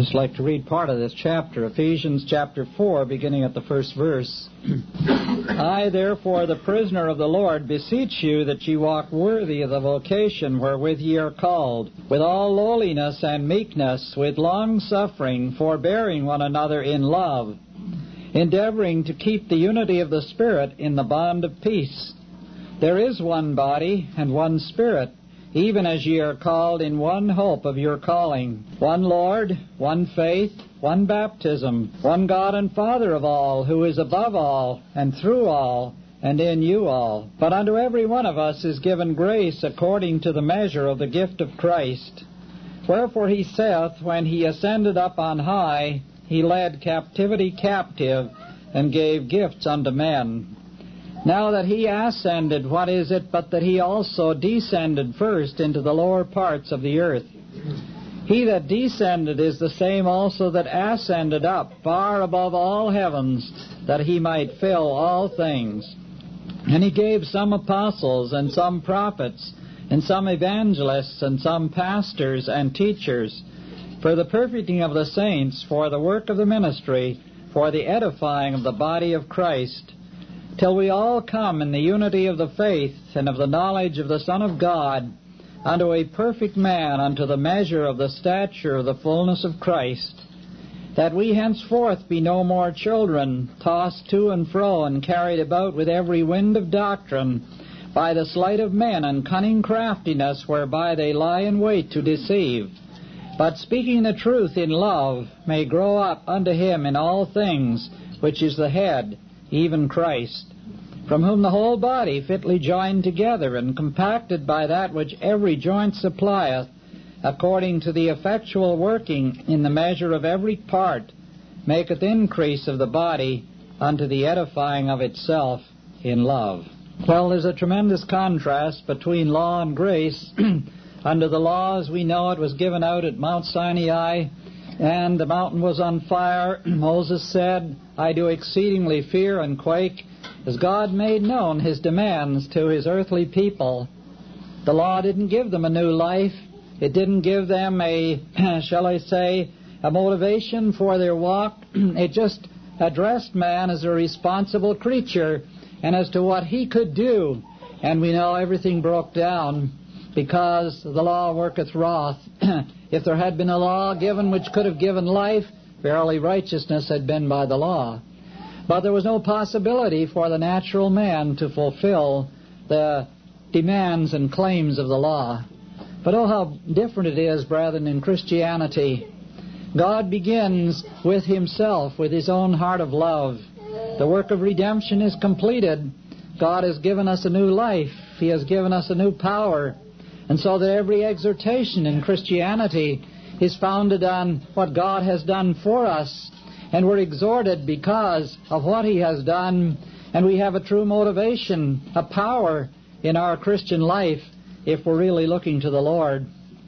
just like to read part of this chapter, Ephesians chapter 4, beginning at the first verse. I, therefore, the prisoner of the Lord, beseech you that ye walk worthy of the vocation wherewith ye are called, with all lowliness and meekness, with long-suffering, forbearing one another in love, endeavoring to keep the unity of the Spirit in the bond of peace. There is one body and one Spirit, even as ye are called in one hope of your calling, one Lord, one faith, one baptism, one God and Father of all, who is above all, and through all, and in you all. But unto every one of us is given grace according to the measure of the gift of Christ. Wherefore he saith, when he ascended up on high, he led captivity captive, and gave gifts unto men. Now that he ascended, what is it but that he also descended first into the lower parts of the earth? He that descended is the same also that ascended up far above all heavens, that he might fill all things. And he gave some apostles, and some prophets, and some evangelists, and some pastors and teachers, for the perfecting of the saints, for the work of the ministry, for the edifying of the body of Christ, till we all come in the unity of the faith and of the knowledge of the Son of God, unto a perfect man, unto the measure of the stature of the fullness of Christ, that we henceforth be no more children, tossed to and fro and carried about with every wind of doctrine, by the sleight of men and cunning craftiness whereby they lie in wait to deceive, but speaking the truth in love, may grow up unto him in all things, which is the head, even Christ, from whom the whole body, fitly joined together and compacted by that which every joint supplieth, according to the effectual working in the measure of every part, maketh increase of the body unto the edifying of itself in love. Well, there's a tremendous contrast between law and grace. Under the law, as we know, it was given out at Mount Sinai, and the mountain was on fire. Moses said, I do exceedingly fear and quake, as God made known his demands to his earthly people. The law didn't give them a new life. It didn't give them a, shall I say, a motivation for their walk. It just addressed man as a responsible creature and as to what he could do. And we know everything broke down because the law worketh wrath. If there had been a law given which could have given life, verily righteousness had been by the law. But there was no possibility for the natural man to fulfill the demands and claims of the law. But oh, how different it is, brethren, in Christianity. God begins with himself, with his own heart of love. The work of redemption is completed. God has given us a new life. He has given us a new power. And so that every exhortation in Christianity is founded on what God has done for us. And we're exhorted because of what he has done. And we have a true motivation, a power in our Christian life if we're really looking to the Lord.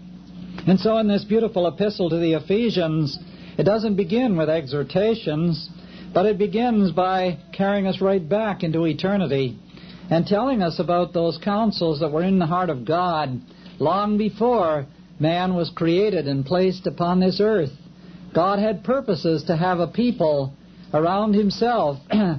And so in this beautiful epistle to the Ephesians, it doesn't begin with exhortations, but it begins by carrying us right back into eternity and telling us about those counsels that were in the heart of God long before man was created and placed upon this earth. God had purposes to have a people around himself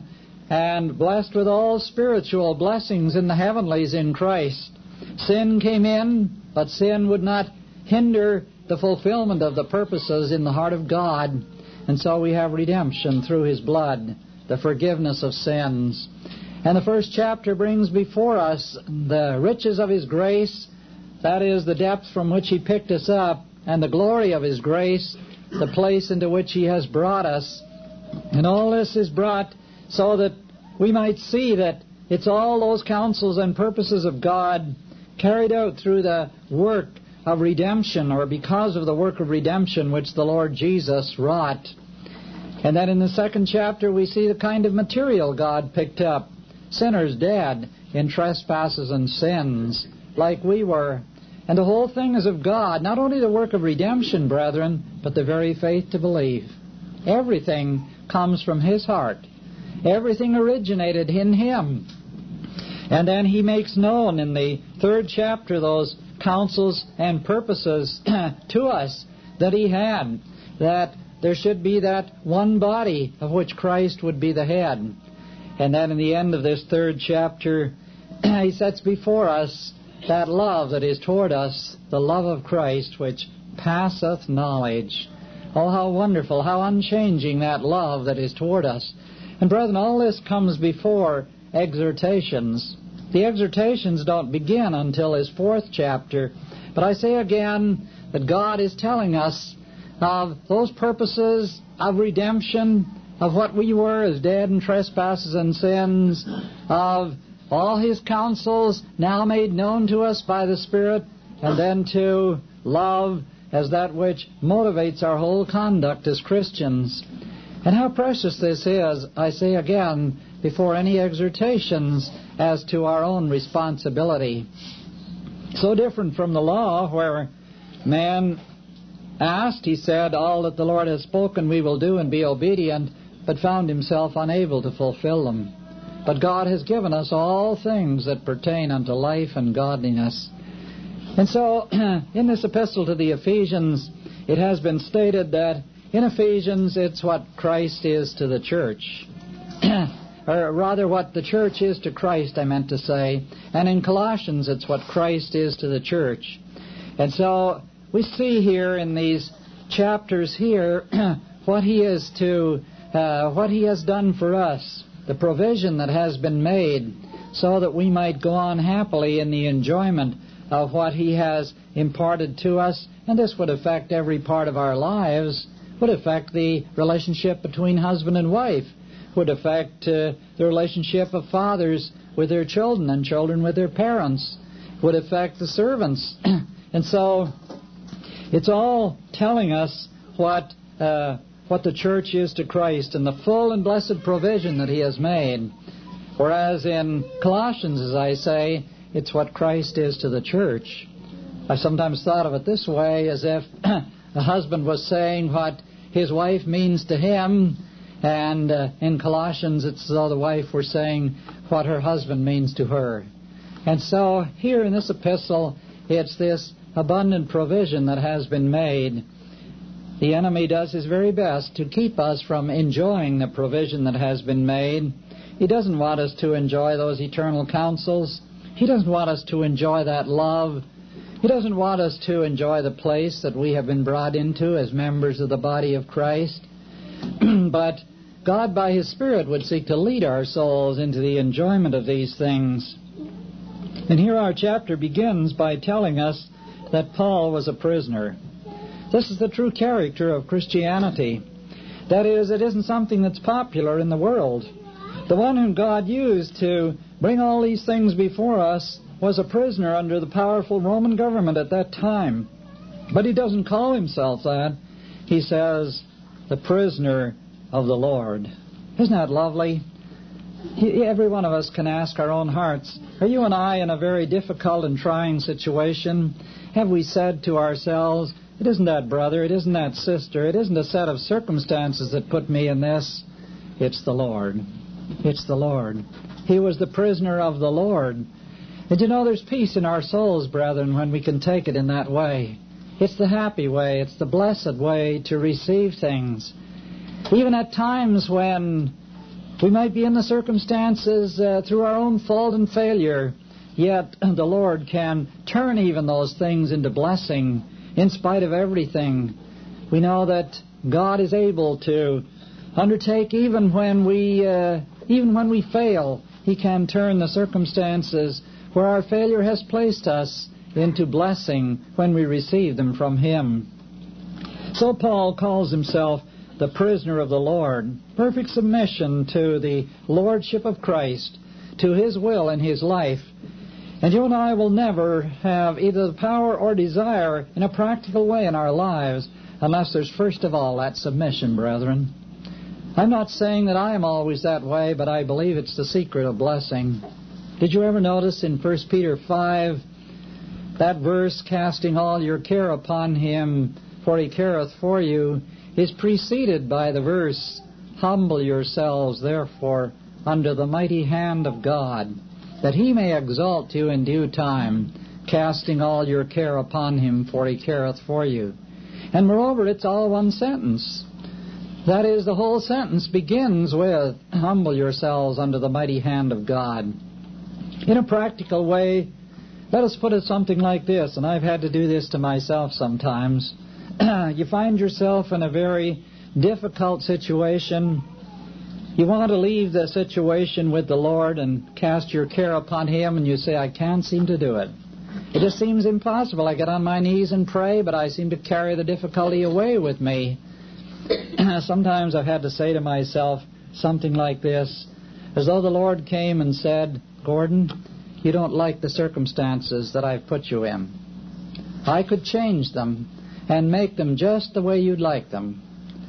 and blessed with all spiritual blessings in the heavenlies in Christ. Sin came in, but sin would not hinder the fulfillment of the purposes in the heart of God. And so we have redemption through his blood, the forgiveness of sins. And the first chapter brings before us the riches of his grace, that is, the depth from which he picked us up, and the glory of his grace, the place into which he has brought us. And all this is brought so that we might see that it's all those counsels and purposes of God carried out through the work of redemption, or because of the work of redemption which the Lord Jesus wrought. And then in the second chapter we see the kind of material God picked up. Sinners dead in trespasses and sins, like we were. And the whole thing is of God, not only the work of redemption, brethren, but the very faith to believe. Everything comes from his heart. Everything originated in him. And then he makes known in the third chapter those counsels and purposes to us that he had. that there should be that one body of which Christ would be the head. And then in the end of this 3rd chapter, he sets before us that love that is toward us, the love of Christ, which passeth knowledge. Oh, how wonderful, how unchanging that love that is toward us. And brethren, all this comes before exhortations. The exhortations don't begin until his 4th chapter. But I say again that God is telling us of those purposes of redemption, of what we were as dead in trespasses and sins, of all his counsels now made known to us by the Spirit, and then to love as that which motivates our whole conduct as Christians. And how precious this is, I say again, before any exhortations as to our own responsibility. So different from the law, where man asked, he said, all that the Lord has spoken we will do and be obedient, but found himself unable to fulfill them. But God has given us all things that pertain unto life and godliness. And so, in this epistle to the Ephesians, it has been stated that in Ephesians it's what Christ is to the church. Or rather, what the church is to Christ, I meant to say. And in Colossians, it's what Christ is to the church. And so, we see here in these chapters here what He is to, what He has done for us, the provision that has been made, so that we might go on happily in the enjoyment of what He has imparted to us. And this would affect every part of our lives, would affect the relationship between husband and wife, would affect the relationship of fathers with their children and children with their parents, would affect the servants. And so it's all telling us what the church is to Christ and the full and blessed provision that He has made. Whereas in Colossians, as I say, it's what Christ is to the church. I've sometimes thought of it this way, as if a husband was saying what his wife means to him, and in Colossians it's as though the wife were saying what her husband means to her. And so here in this epistle, it's this abundant provision that has been made. The enemy does his very best to keep us from enjoying the provision that has been made. He doesn't want us to enjoy those eternal counsels. He doesn't want us to enjoy that love. He doesn't want us to enjoy the place that we have been brought into as members of the body of Christ. But God, by His Spirit, would seek to lead our souls into the enjoyment of these things. And here our chapter begins by telling us that Paul was a prisoner. This is the true character of Christianity. That is, it isn't something that's popular in the world. The one whom God used to bring all these things before us was a prisoner under the powerful Roman government at that time. But he doesn't call himself that. He says, the prisoner of the Lord. Isn't that lovely? Every one of us can ask our own hearts, are you and I in a very difficult and trying situation? Have we said to ourselves, it isn't that brother, it isn't that sister, it isn't a set of circumstances that put me in this. It's the Lord. It's the Lord. He was the prisoner of the Lord. And you know, there's peace in our souls, brethren, when we can take it in that way. It's the happy way. It's the blessed way to receive things. Even at times when we might be in the circumstances through our own fault and failure, yet the Lord can turn even those things into blessing in spite of everything. We know that God is able to undertake even when we fail. He can turn the circumstances where our failure has placed us into blessing when we receive them from Him. So Paul calls himself the prisoner of the Lord. Perfect submission to the lordship of Christ, to His will in his life. And you and I will never have either the power or desire in a practical way in our lives unless there's first of all that submission, brethren. I'm not saying that I am always that way, but I believe it's the secret of blessing. Did you ever notice in 1 Peter 5, that verse, casting all your care upon Him, for He careth for you, is preceded by the verse, humble yourselves therefore under the mighty hand of God, that He may exalt you in due time, casting all your care upon Him, for He careth for you. And moreover, it's all one sentence. That is, the whole sentence begins with, humble yourselves under the mighty hand of God. In a practical way, let us put it something like this, and I've had to do this to myself sometimes. You find yourself in a very difficult situation. You want to leave the situation with the Lord and cast your care upon Him, and you say, I can't seem to do it. It just seems impossible. I get on my knees and pray, but I seem to carry the difficulty away with me. Sometimes I've had to say to myself something like this, as though the Lord came and said, Gordon, you don't like the circumstances that I've put you in. I could change them and make them just the way you'd like them.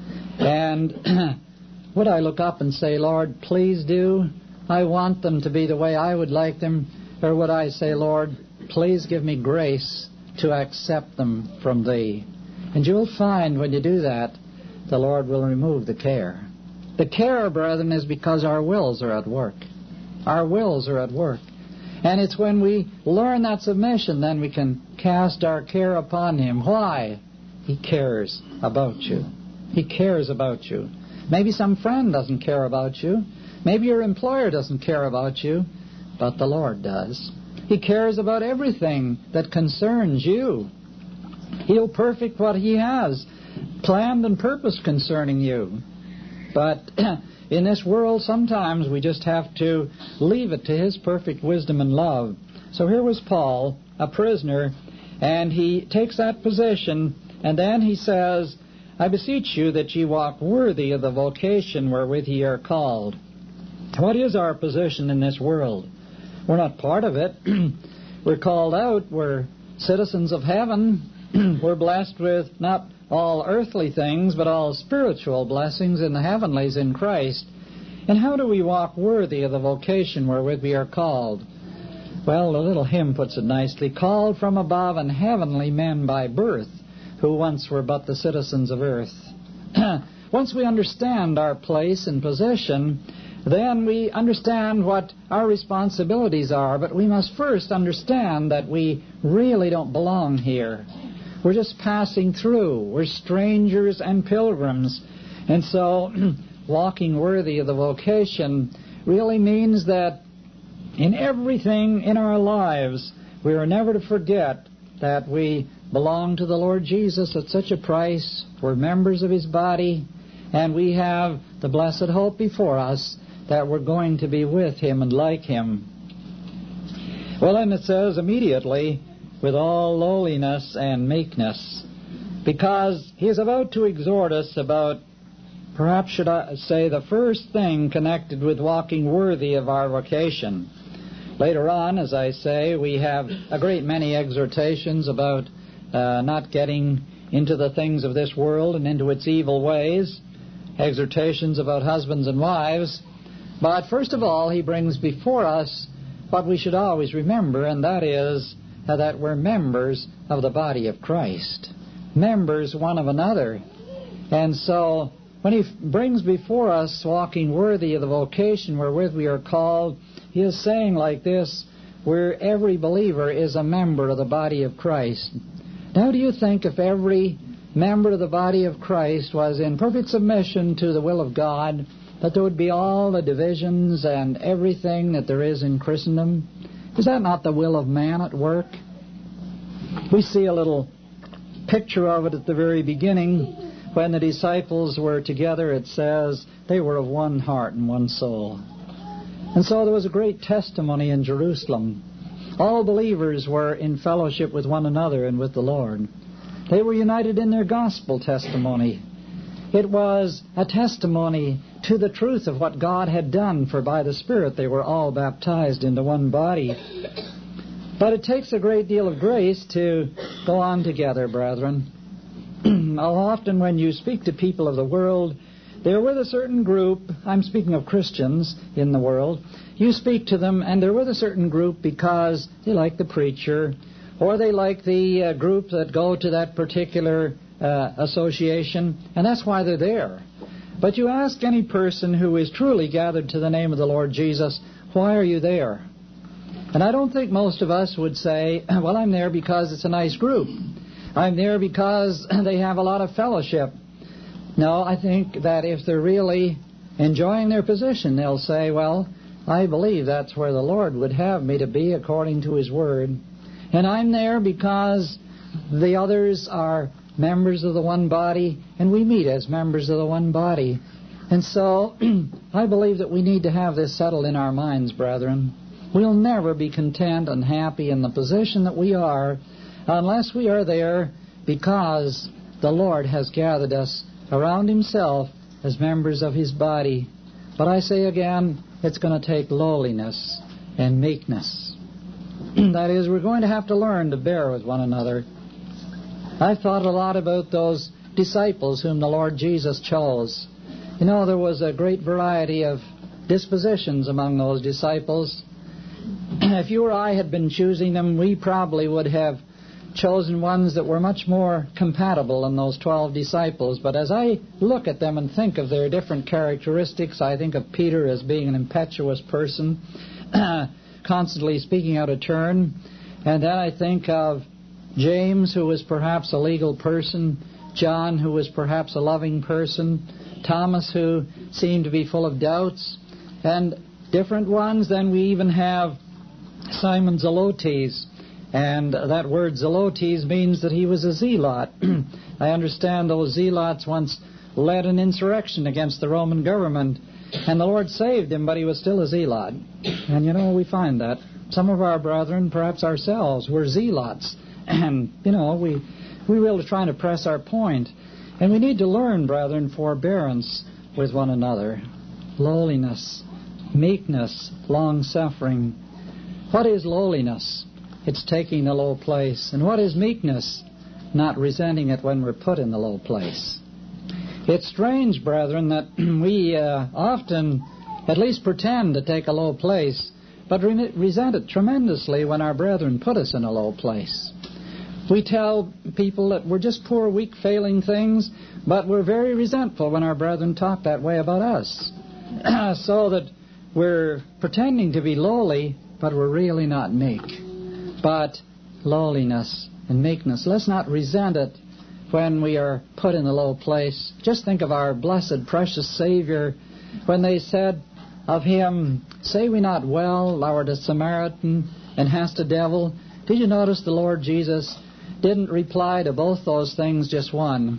And would I look up and say, Lord, please do. I want them to be the way I would like them. Or would I say, Lord, please give me grace to accept them from Thee. And you'll find when you do that, the Lord will remove the care. The care, brethren, is because our wills are at work. Our wills are at work. And it's when we learn that submission, then we can cast our care upon Him. Why? He cares about you. He cares about you. Maybe some friend doesn't care about you. Maybe your employer doesn't care about you. But the Lord does. He cares about everything that concerns you. He'll perfect what He has planned and purposed concerning you. But in this world, sometimes we just have to leave it to His perfect wisdom and love. So here was Paul, a prisoner, and he takes that position, and then he says, I beseech you that ye walk worthy of the vocation wherewith ye are called. What is our position in this world? We're not part of it. We're called out. We're citizens of heaven. We're blessed with not all earthly things, but all spiritual blessings in the heavenlies in Christ. And how do we walk worthy of the vocation wherewith we are called? Well, the little hymn puts it nicely. Called from above and heavenly men by birth, who once were but the citizens of earth. Once we understand our place and position, then we understand what our responsibilities are. But we must first understand that we really don't belong here. We're just passing through. We're strangers and pilgrims. And so walking worthy of the vocation really means that in everything in our lives, we are never to forget that we belong to the Lord Jesus at such a price. We're members of His body, and we have the blessed hope before us that we're going to be with Him and like Him. Well, then it says immediately, with all lowliness and meekness, because he is about to exhort us about, perhaps should I say, the first thing connected with walking worthy of our vocation. Later on, as I say, we have a great many exhortations about not getting into the things of this world and into its evil ways, exhortations about husbands and wives. But first of all, he brings before us what we should always remember, and that is that we're members of the body of Christ, members one of another. And so when he brings before us walking worthy of the vocation wherewith we are called, he is saying like this, where every believer is a member of the body of Christ. Now, do you think if every member of the body of Christ was in perfect submission to the will of God, that there would be all the divisions and everything that there is in Christendom? Is that not the will of man at work? We see a little picture of it at the very beginning. When the disciples were together, it says they were of one heart and one soul. And so there was a great testimony in Jerusalem. All believers were in fellowship with one another and with the Lord. They were united in their gospel testimony. It was a testimony to the truth of what God had done, for by the Spirit they were all baptized into one body. But it takes a great deal of grace to go on together, brethren. Often when you speak to people of the world, they're with a certain group. I'm speaking of Christians in the world. You speak to them, and they're with a certain group because they like the preacher, or they like the group that go to that particular association, and that's why they're there. But you ask any person who is truly gathered to the name of the Lord Jesus, why are you there? And I don't think most of us would say, well, I'm there because it's a nice group. I'm there because they have a lot of fellowship. No, I think that if they're really enjoying their position, they'll say, well, I believe that's where the Lord would have me to be according to His Word. And I'm there because the others are members of the one body, and we meet as members of the one body. And so I believe that we need to have this settled in our minds, brethren. We'll never be content and happy in the position that we are unless we are there because the Lord has gathered us around Himself as members of His body. But I say again, it's going to take lowliness and meekness. That is, we're going to have to learn to bear with one another. I've thought a lot about those disciples whom the Lord Jesus chose. You know, there was a great variety of dispositions among those disciples. If you or I had been choosing them, we probably would have chosen ones that were much more compatible than those 12 disciples. But as I look at them and think of their different characteristics, I think of Peter as being an impetuous person, constantly speaking out of turn. And then I think of James, who was perhaps a legal person, John, who was perhaps a loving person, Thomas, who seemed to be full of doubts, and different ones. Then we even have Simon Zelotes, and that word Zelotes means that he was a zealot. I understand those zealots once led an insurrection against the Roman government, and the Lord saved him, but he was still a zealot. And you know, we find that some of our brethren, perhaps ourselves, were zealots, and you know, we really trying to press our point. And we need to learn, brethren, forbearance with one another, lowliness, meekness, long-suffering. What is lowliness? It's taking the low place. And what is meekness? Not resenting it when we're put in the low place. It's strange, brethren, that we often at least pretend to take a low place, but resent it tremendously when our brethren put us in a low place. We tell people that we're just poor, weak, failing things, but we're very resentful when our brethren talk that way about us. So that we're pretending to be lowly, but we're really not meek. But lowliness and meekness, let's not resent it when we are put in a low place. Just think of our blessed, precious Savior when they said of Him, "Say we not well, thou art a Samaritan and hast a devil?" Did you notice the Lord Jesus didn't reply to both those things, just one?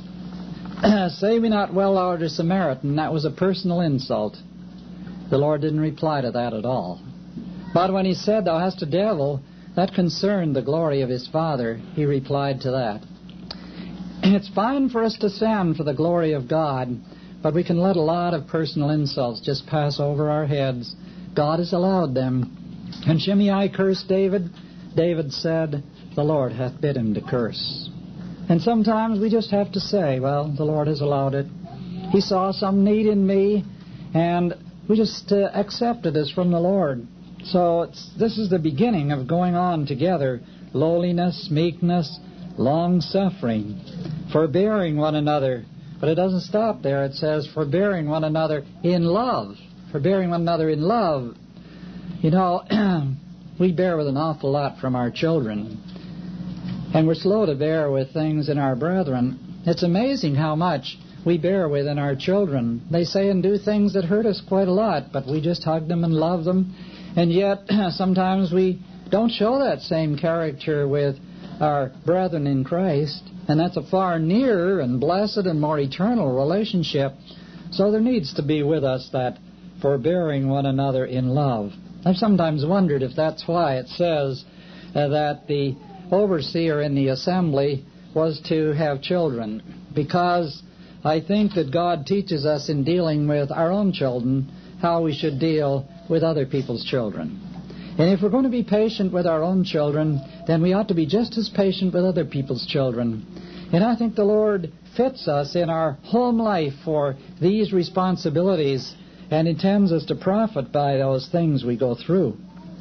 Say we not well, thou art a Samaritan. That was a personal insult. The Lord didn't reply to that at all. But when He said, "Thou hast a devil," that concerned the glory of His Father. He replied to that. It's fine for us to stand for the glory of God, but we can let a lot of personal insults just pass over our heads. God has allowed them. And Shimei cursed David. David said, "The Lord hath bid him to curse." And sometimes we just have to say, well, the Lord has allowed it. He saw some need in me, and we just accept it as from the Lord. So this is the beginning of going on together. Lowliness, meekness, long-suffering, forbearing one another. But it doesn't stop there. It says forbearing one another in love. Forbearing one another in love. You know, we bear with an awful lot from our children. And we're slow to bear with things in our brethren. It's amazing how much we bear with in our children. They say and do things that hurt us quite a lot, but we just hug them and love them. And yet, sometimes we don't show that same character with our brethren in Christ. And that's a far nearer and blessed and more eternal relationship. So there needs to be with us that forbearing one another in love. I've sometimes wondered if that's why it says that the overseer in the assembly was to have children. Because I think that God teaches us in dealing with our own children how we should deal with other people's children. And if we're going to be patient with our own children, then we ought to be just as patient with other people's children. And I think the Lord fits us in our home life for these responsibilities and intends us to profit by those things we go through.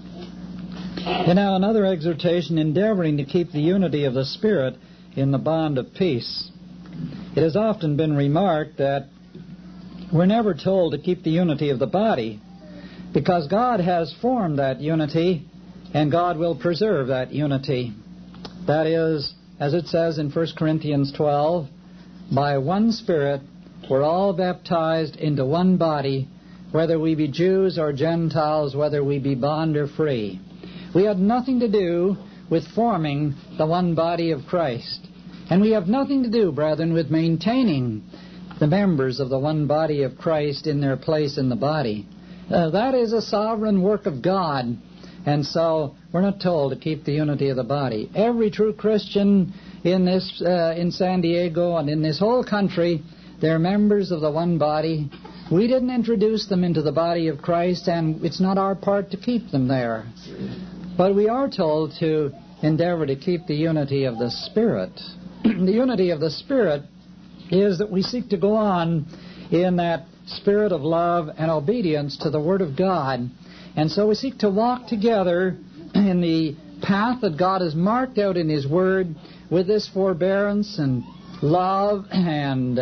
And now another exhortation, endeavoring to keep the unity of the Spirit in the bond of peace. It has often been remarked that we're never told to keep the unity of the body, because God has formed that unity, and God will preserve that unity. That is, as it says in 1 Corinthians 12, by one Spirit we're all baptized into one body, whether we be Jews or Gentiles, whether we be bond or free. We had nothing to do with forming the one body of Christ. And we have nothing to do, brethren, with maintaining the members of the one body of Christ in their place in the body. That is a sovereign work of God. And so we're not told to keep the unity of the body. Every true Christian in San Diego and in this whole country, they're members of the one body. We didn't introduce them into the body of Christ, and it's not our part to keep them there. But we are told to endeavor to keep the unity of the Spirit. The unity of the Spirit is that we seek to go on in that spirit of love and obedience to the Word of God. And so we seek to walk together in the path that God has marked out in His Word with this forbearance and love and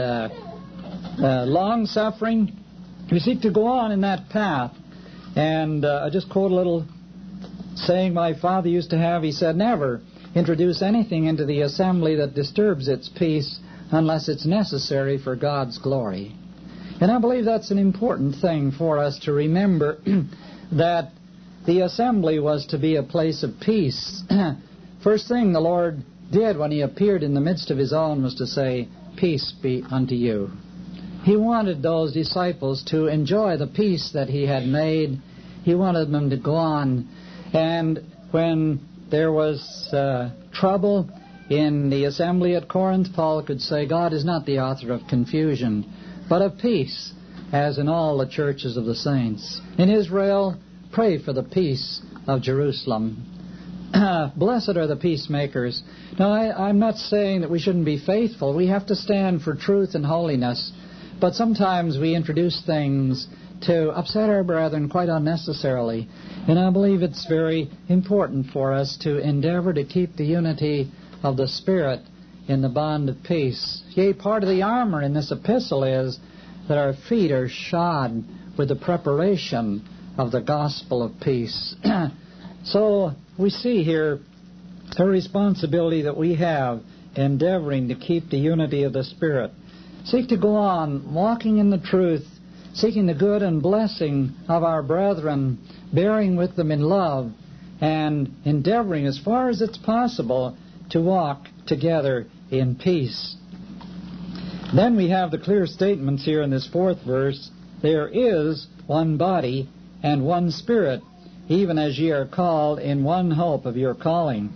long-suffering. We seek to go on in that path. And I just quote a little saying my father used to have. He said, never introduce anything into the assembly that disturbs its peace unless it's necessary for God's glory. And I believe that's an important thing for us to remember, that the assembly was to be a place of peace. First thing the Lord did when He appeared in the midst of His own was to say, peace be unto you. He wanted those disciples to enjoy the peace that He had made. He wanted them to go on. And when there was trouble in the assembly at Corinth, Paul could say, God is not the author of confusion, but of peace, as in all the churches of the saints. In Israel, pray for the peace of Jerusalem. Blessed are the peacemakers. Now, I'm not saying that we shouldn't be faithful. We have to stand for truth and holiness. But sometimes we introduce things to upset our brethren quite unnecessarily. And I believe it's very important for us to endeavor to keep the unity of the Spirit in the bond of peace. Yea, part of the armor in this epistle is that our feet are shod with the preparation of the gospel of peace. So we see here the responsibility that we have endeavoring to keep the unity of the Spirit. Seek to go on walking in the truth, seeking the good and blessing of our brethren, bearing with them in love, and endeavoring as far as it's possible to walk together in peace. Then we have the clear statements here in this fourth verse. There is one body and one Spirit, even as ye are called in one hope of your calling.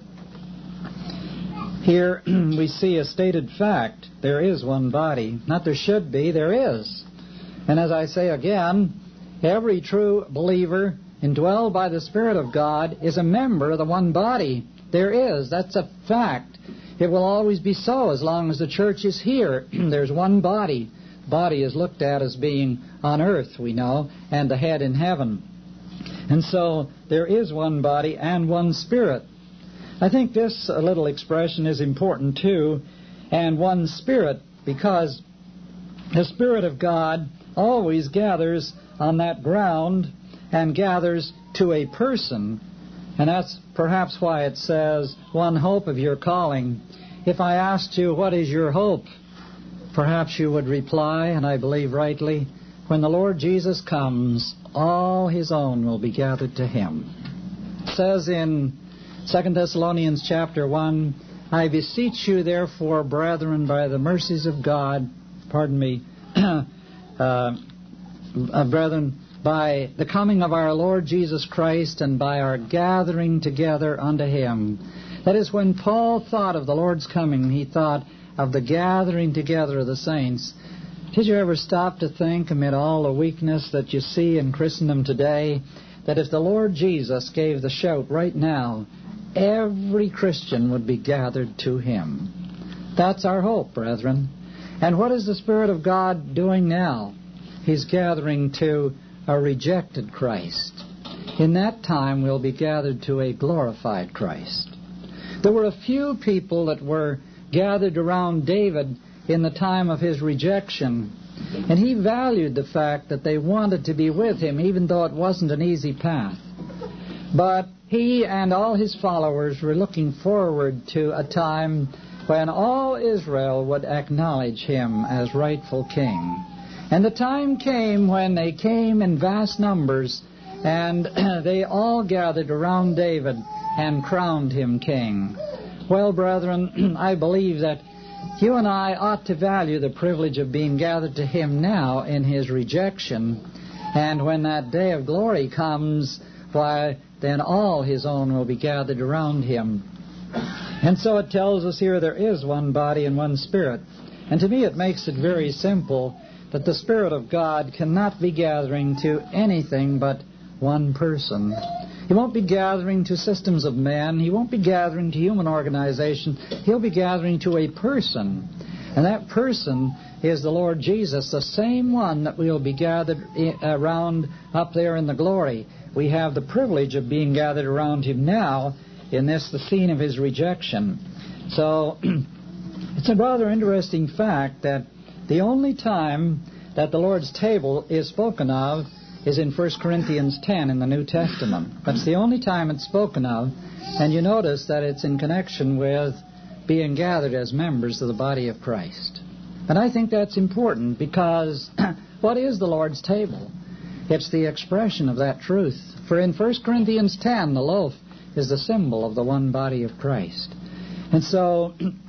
Here we see a stated fact. There is one body. Not there should be, there is. And as I say again, every true believer indwelled by the Spirit of God is a member of the one body. There is. That's a fact. It will always be so as long as the church is here. There's one body. The body is looked at as being on earth, we know, and the head in heaven. And so there is one body and one Spirit. I think this little expression is important too, and one Spirit, because the Spirit of God always gathers on that ground and gathers to a person. And that's perhaps why it says, one hope of your calling. If I asked you, what is your hope? Perhaps you would reply, and I believe rightly, when the Lord Jesus comes, all His own will be gathered to Him. It says in 2 Thessalonians chapter 1, I beseech you therefore, brethren, by the mercies of God, brethren, by the coming of our Lord Jesus Christ and by our gathering together unto Him. That is, when Paul thought of the Lord's coming, he thought of the gathering together of the saints. Did you ever stop to think, amid all the weakness that you see in Christendom today, that if the Lord Jesus gave the shout right now, every Christian would be gathered to Him? That's our hope, brethren. And what is the Spirit of God doing now? He's gathering to a rejected Christ. In that time we'll be gathered to a glorified Christ. There were a few people that were gathered around David in the time of his rejection, and he valued the fact that they wanted to be with him, even though it wasn't an easy path. But he and all his followers were looking forward to a time when all Israel would acknowledge him as rightful king. And the time came when they came in vast numbers, and they all gathered around David and crowned him king. Well, brethren, I believe that you and I ought to value the privilege of being gathered to him now in his rejection. And when that day of glory comes, why, then all his own will be gathered around him. And so it tells us here there is one body and one Spirit. And to me it makes it very simple that the Spirit of God cannot be gathering to anything but one person. He won't be gathering to systems of men. He won't be gathering to human organization. He'll be gathering to a person. And that person is the Lord Jesus, the same one that we'll be gathered around up there in the glory. We have the privilege of being gathered around him now in this, the scene of his rejection. So it's a rather interesting fact that the only time that the Lord's table is spoken of is in 1 Corinthians 10 in the New Testament. That's the only time it's spoken of, and you notice that it's in connection with being gathered as members of the body of Christ. And I think that's important because what is the Lord's table? It's the expression of that truth. For in 1 Corinthians 10, the loaf is the symbol of the one body of Christ. And so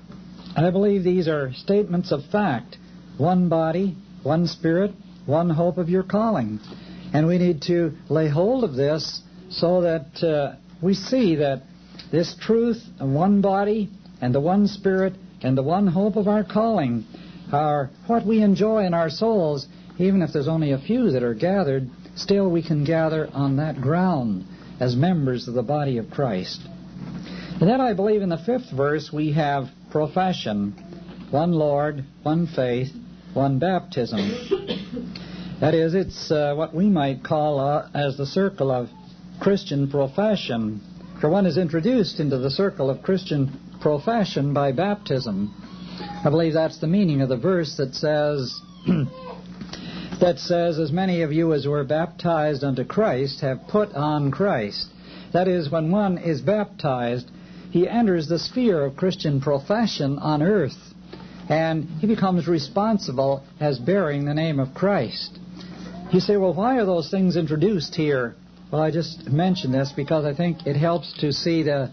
I believe these are statements of fact. One body, one Spirit, one hope of your calling. And we need to lay hold of this so that we see that this truth of one body and the one Spirit and the one hope of our calling are what we enjoy in our souls. Even if there's only a few that are gathered, still we can gather on that ground as members of the body of Christ. And then I believe in the 5th verse we have profession. One Lord, one faith, one baptism. That is, it's what we might call as the circle of Christian profession. For one is introduced into the circle of Christian profession by baptism. I believe that's the meaning of the verse that says, as many of you as were baptized unto Christ have put on Christ. That is, when one is baptized, he enters the sphere of Christian profession on earth, and he becomes responsible as bearing the name of Christ. You say, well, why are those things introduced here? Well, I just mentioned this because I think it helps to see the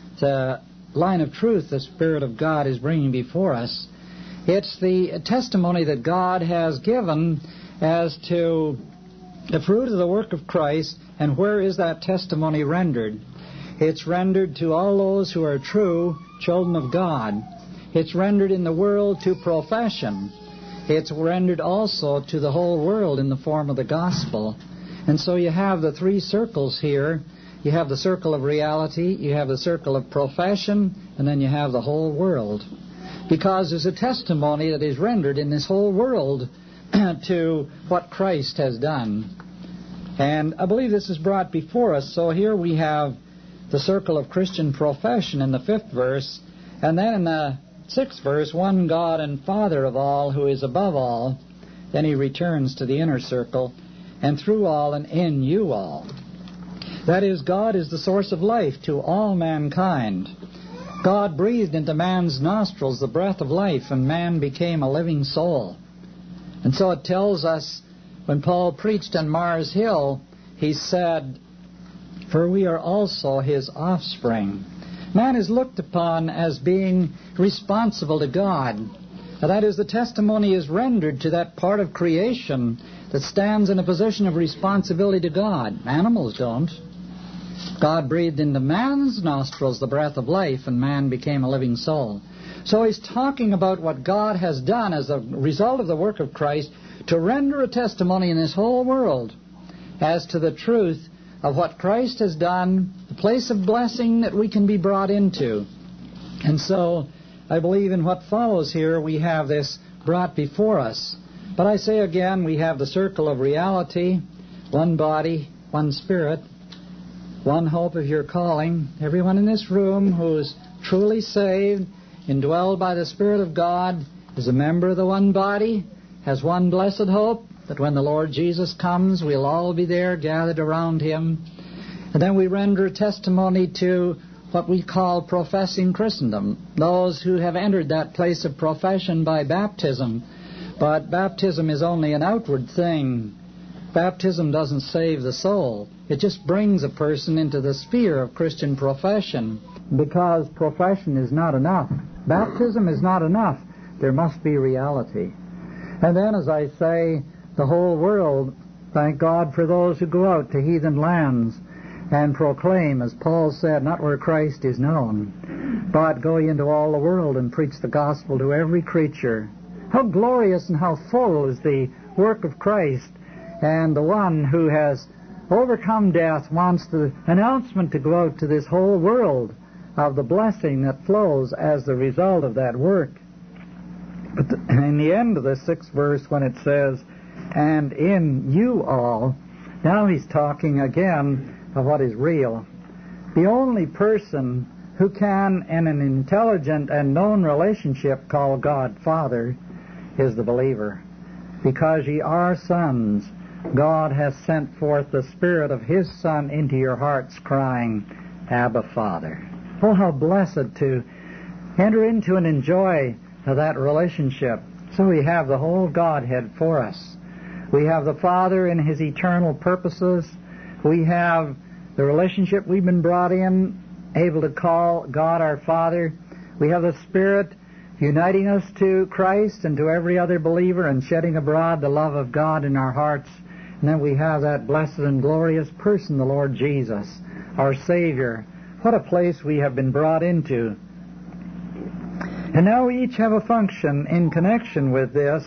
line of truth the Spirit of God is bringing before us. It's the testimony that God has given as to the fruit of the work of Christ, and where is that testimony rendered? It's rendered to all those who are true children of God. It's rendered in the world to profession. It's rendered also to the whole world in the form of the gospel. And so you have the 3 circles here. You have the circle of reality, you have the circle of profession, and then you have the whole world. Because there's a testimony that is rendered in this whole world to what Christ has done. And I believe this is brought before us. So here we have the circle of Christian profession in the 5th verse, and then in the 6th verse, one God and Father of all, who is above all. Then he returns to the inner circle, and through all and in you all. That is, God is the source of life to all mankind. God breathed into man's nostrils the breath of life, and man became a living soul. And so it tells us, when Paul preached on Mars Hill, he said, for we are also his offspring. Man is looked upon as being responsible to God. That is, the testimony is rendered to that part of creation that stands in a position of responsibility to God. Animals don't. God breathed into man's nostrils the breath of life, and man became a living soul. So he's talking about what God has done as a result of the work of Christ to render a testimony in this whole world as to the truth of what Christ has done, the place of blessing that we can be brought into. And so I believe in what follows here we have this brought before us. But I say again, we have the circle of reality, one body, one Spirit, one hope of your calling. Everyone in this room who is truly saved, indwelled by the Spirit of God, is a member of the one body, has one blessed hope, that when the Lord Jesus comes, we'll all be there gathered around him. And then we render testimony to what we call professing Christendom, those who have entered that place of profession by baptism. But baptism is only an outward thing. Baptism doesn't save the soul. It just brings a person into the sphere of Christian profession, because profession is not enough. Baptism is not enough. There must be reality. And then, as I say, the whole world, thank God for those who go out to heathen lands and proclaim, as Paul said, not where Christ is known, but go into all the world and preach the gospel to every creature. How glorious and how full is the work of Christ. And the one who has overcome death wants the announcement to go out to this whole world of the blessing that flows as the result of that work. But in the end of the 6th verse, when it says, and in you all, now he's talking again of what is real. The only person who can, in an intelligent and known relationship, call God Father is the believer. Because ye are sons, God has sent forth the Spirit of His Son into your hearts, crying, Abba, Father. Oh, how blessed to enter into and enjoy that relationship. So we have the whole Godhead for us. We have the Father in His eternal purposes. We have the relationship we've been brought in, able to call God our Father. We have the Spirit uniting us to Christ and to every other believer and shedding abroad the love of God in our hearts. And then we have that blessed and glorious person, the Lord Jesus, our Savior. What a place we have been brought into. And now we each have a function in connection with this.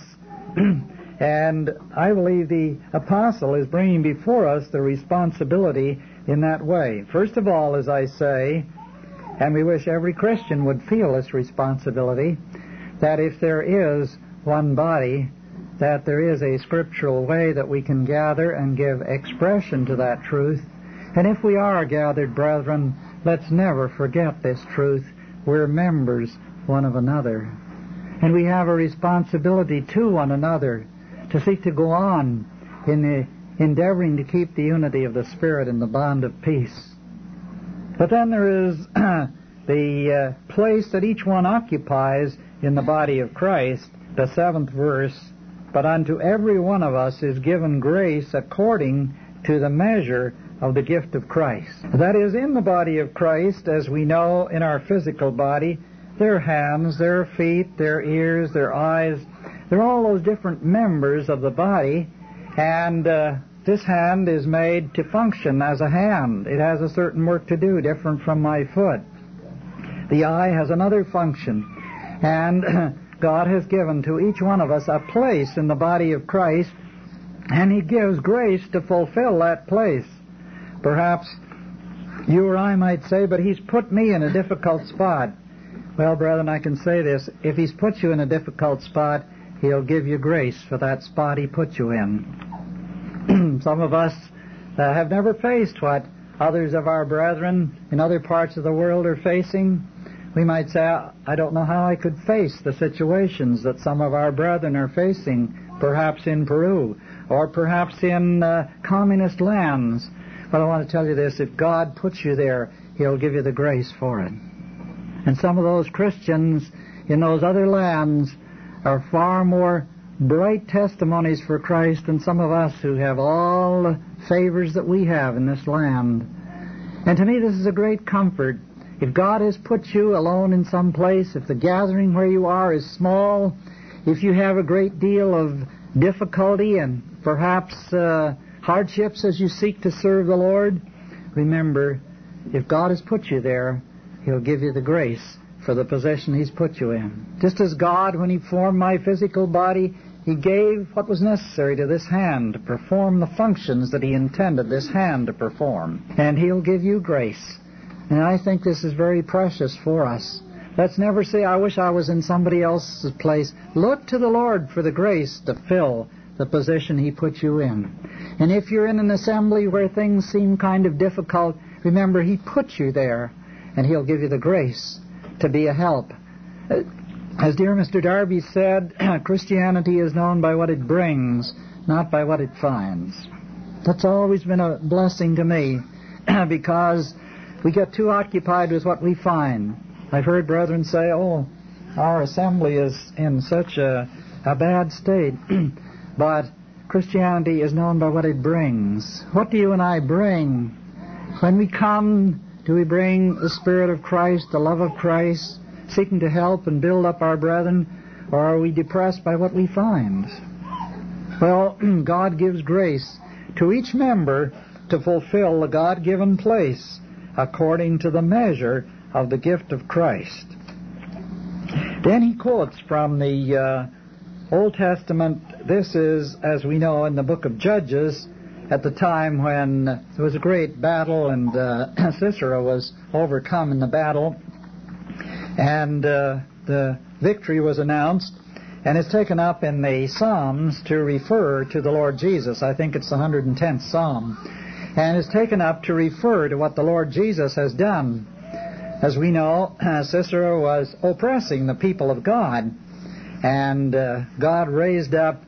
And I believe the apostle is bringing before us the responsibility in that way. First of all, as I say, and we wish every Christian would feel this responsibility, that if there is one body, that there is a scriptural way that we can gather and give expression to that truth. And if we are gathered, brethren, let's never forget this truth. We're members one of another. And we have a responsibility to one another to seek to go on in endeavoring to keep the unity of the Spirit in the bond of peace. But then there is the place that each one occupies in the body of Christ, the 7th verse, but unto every one of us is given grace according to the measure of the gift of Christ. That is, in the body of Christ, as we know in our physical body, their hands, their feet, their ears, their eyes, they're all those different members of the body, and this hand is made to function as a hand. It has a certain work to do, different from my foot. The eye has another function, and God has given to each one of us a place in the body of Christ, and He gives grace to fulfill that place. Perhaps you or I might say, but He's put me in a difficult spot. Well, brethren, I can say this. If He's put you in a difficult spot, He'll give you grace for that spot He put you in. Some of us have never faced what others of our brethren in other parts of the world are facing. We might say, I don't know how I could face the situations that some of our brethren are facing, perhaps in Peru, or perhaps in communist lands. But I want to tell you this, if God puts you there, He'll give you the grace for it. And some of those Christians in those other lands are far more bright testimonies for Christ than some of us who have all the favors that we have in this land. And to me this is a great comfort. If God has put you alone in some place, if the gathering where you are is small, if you have a great deal of difficulty and perhaps hardships as you seek to serve the Lord, remember, if God has put you there, He'll give you the grace for the position He's put you in. Just as God, when He formed my physical body, He gave what was necessary to this hand to perform the functions that He intended this hand to perform. And He'll give you grace. And I think this is very precious for us. Let's never say, I wish I was in somebody else's place. Look to the Lord for the grace to fill the position He put you in. And if you're in an assembly where things seem kind of difficult, remember He put you there, and He'll give you the grace to be a help. As dear Mr. Darby said, Christianity is known by what it brings, not by what it finds. That's always been a blessing to me. because we get too occupied with what we find. I've heard brethren say, oh, our assembly is in such a bad state. But Christianity is known by what it brings. What do you and I bring? When we come, do we bring the Spirit of Christ, the love of Christ, seeking to help and build up our brethren, or are we depressed by what we find? Well, God gives grace to each member to fulfill the God-given place according to the measure of the gift of Christ. Then he quotes from the Old Testament. This is, as we know, in the book of Judges, at the time when there was a great battle and Sisera was overcome in the battle, and the victory was announced, and it's taken up in the Psalms to refer to the Lord Jesus. I think it's the 110th Psalm. And it's taken up to refer to what the Lord Jesus has done. As we know, Sisera was oppressing the people of God, and God raised up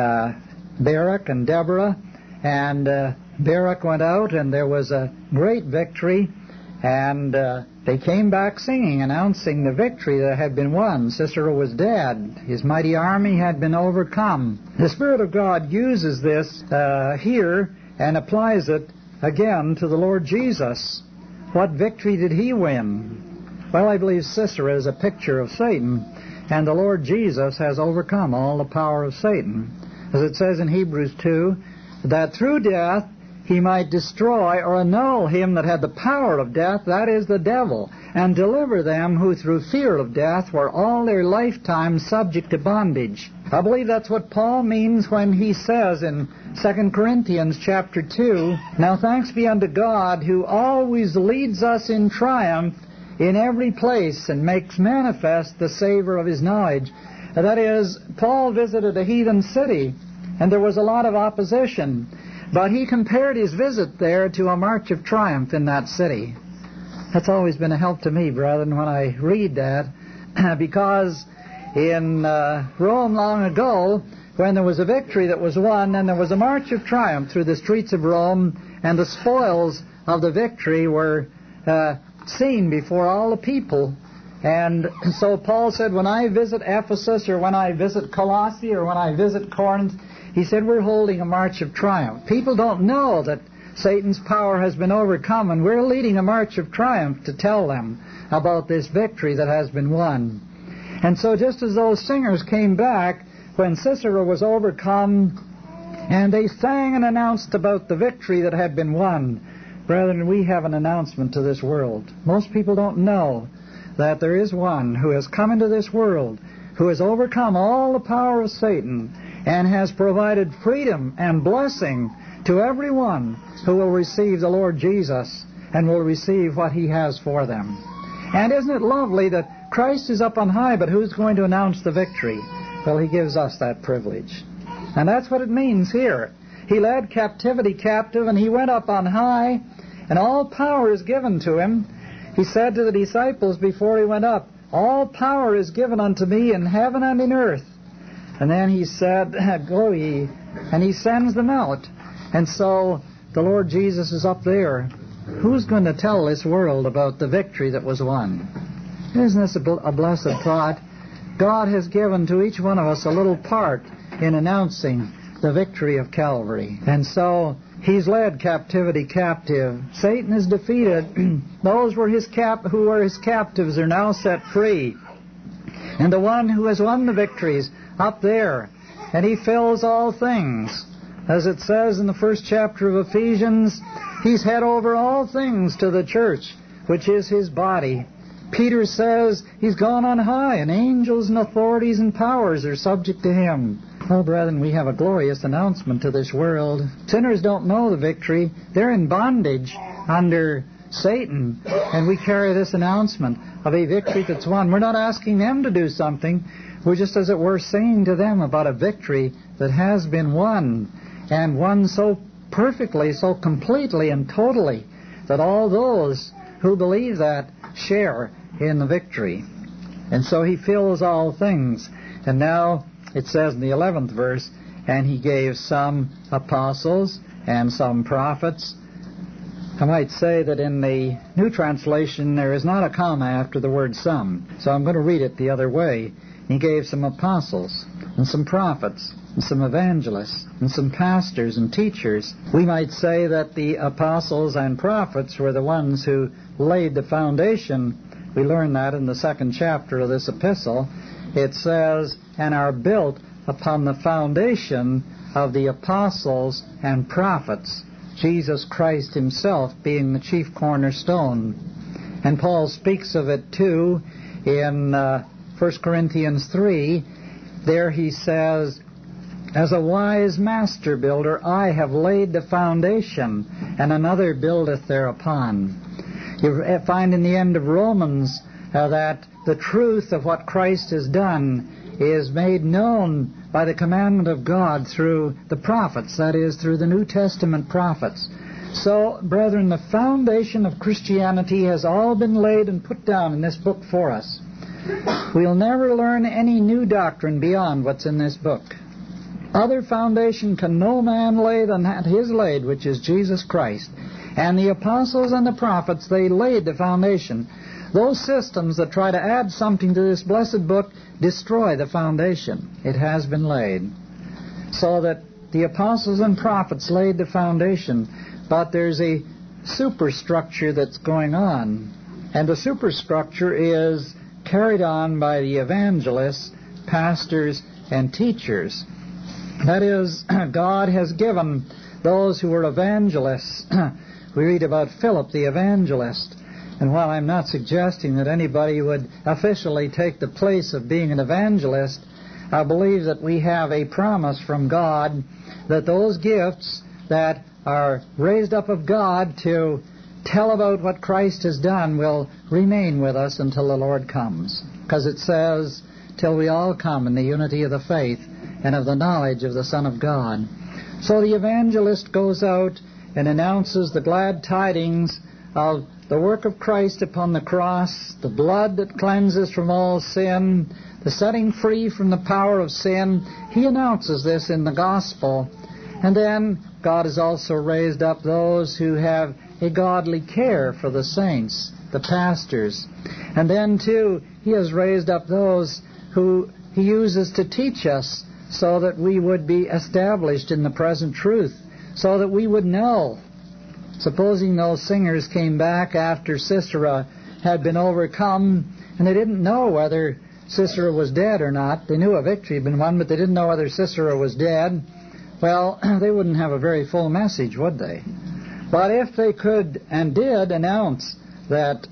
Barak and Deborah, and Barak went out, and there was a great victory, and they came back singing, announcing the victory that had been won. Sisera was dead. His mighty army had been overcome. The Spirit of God uses this here and applies it again to the Lord Jesus. What victory did he win? Well, I believe Sisera is a picture of Satan, and the Lord Jesus has overcome all the power of Satan. As it says in Hebrews 2, that through death he might destroy or annul him that had the power of death, that is, the devil, and deliver them who through fear of death were all their lifetime subject to bondage. I believe that's what Paul means when he says in 2 Corinthians chapter 2, now thanks be unto God who always leads us in triumph in every place and makes manifest the savor of his knowledge. That is, Paul visited a heathen city, and there was a lot of opposition. But he compared his visit there to a march of triumph in that city. That's always been a help to me, brethren, when I read that, because in Rome long ago, when there was a victory that was won, and there was a march of triumph through the streets of Rome, and the spoils of the victory were seen before all the people. And so Paul said, when I visit Ephesus, or when I visit Colossae, or when I visit Corinth, he said, we're holding a march of triumph. People don't know that Satan's power has been overcome, and we're leading a march of triumph to tell them about this victory that has been won. And so just as those singers came back when Sisera was overcome, and they sang and announced about the victory that had been won, brethren, we have an announcement to this world. Most people don't know that there is one who has come into this world, who has overcome all the power of Satan, and has provided freedom and blessing to everyone who will receive the Lord Jesus and will receive what he has for them. And isn't it lovely that Christ is up on high, but who's going to announce the victory? Well, he gives us that privilege. And that's what it means here. He led captivity captive, and he went up on high, and all power is given to him. He said to the disciples before he went up, all power is given unto me in heaven and in earth. And then he said, go ye, and he sends them out. And so the Lord Jesus is up there. Who's going to tell this world about the victory that was won? Isn't this a blessed thought? God has given to each one of us a little part in announcing the victory of Calvary. And so he's led captivity captive. Satan is defeated. Those who were his captives are now set free. And the one who has won the victories up there, and he fills all things. As it says in the first chapter of Ephesians, he's head over all things to the church, which is his body. Peter says he's gone on high, and angels and authorities and powers are subject to him. Oh, brethren, we have a glorious announcement to this world. Sinners don't know the victory. They're in bondage under Satan, and we carry this announcement of a victory that's won. We're not asking them to do something. We're just, as it were, saying to them about a victory that has been won, and won so perfectly, so completely and totally, that all those who believe that share in the victory. And so he fills all things. And now it says in the 11th verse, and he gave some apostles and some prophets I might say that in the New Translation there is not a comma after the word some, so I'm going to read it the other way. He gave some apostles and some prophets and some evangelists and some pastors and teachers. We might say that the apostles and prophets were the ones who laid the foundation. We learn that in the 2nd chapter of this epistle. It says, and are built upon the foundation of the apostles and prophets, Jesus Christ himself being the chief cornerstone. And Paul speaks of it too in 1 Corinthians 3. There he says, as a wise master builder, I have laid the foundation, and another buildeth thereupon. You find in the end of Romans that the truth of what Christ has done is made known by the commandment of God through the prophets, that is, through the New Testament prophets. So, brethren, the foundation of Christianity has all been laid and put down in this book for us. We'll never learn any new doctrine beyond what's in this book. Other foundation can no man lay than that His laid, which is Jesus Christ. And the apostles and the prophets, they laid the foundation. Those systems that try to add something to this blessed book destroy the foundation. It has been laid. So that the apostles and prophets laid the foundation, but there's a superstructure that's going on. And the superstructure is carried on by the evangelists, pastors, and teachers. That is, God has given those who were evangelists. We read about Philip the evangelist. And while I'm not suggesting that anybody would officially take the place of being an evangelist, I believe that we have a promise from God that those gifts that are raised up of God to tell about what Christ has done will remain with us until the Lord comes. Because it says, till we all come in the unity of the faith and of the knowledge of the Son of God. So the evangelist goes out and announces the glad tidings of the work of Christ upon the cross, the blood that cleanses from all sin, the setting free from the power of sin. He announces this in the gospel. And then God has also raised up those who have a godly care for the saints, the pastors. And then, too, He has raised up those who He uses to teach us so that we would be established in the present truth, so that we would know. Supposing those singers came back after Sisera had been overcome, and they didn't know whether Sisera was dead or not. They knew a victory had been won, but they didn't know whether Sisera was dead. Well, they wouldn't have a very full message, would they? But if they could and did announce that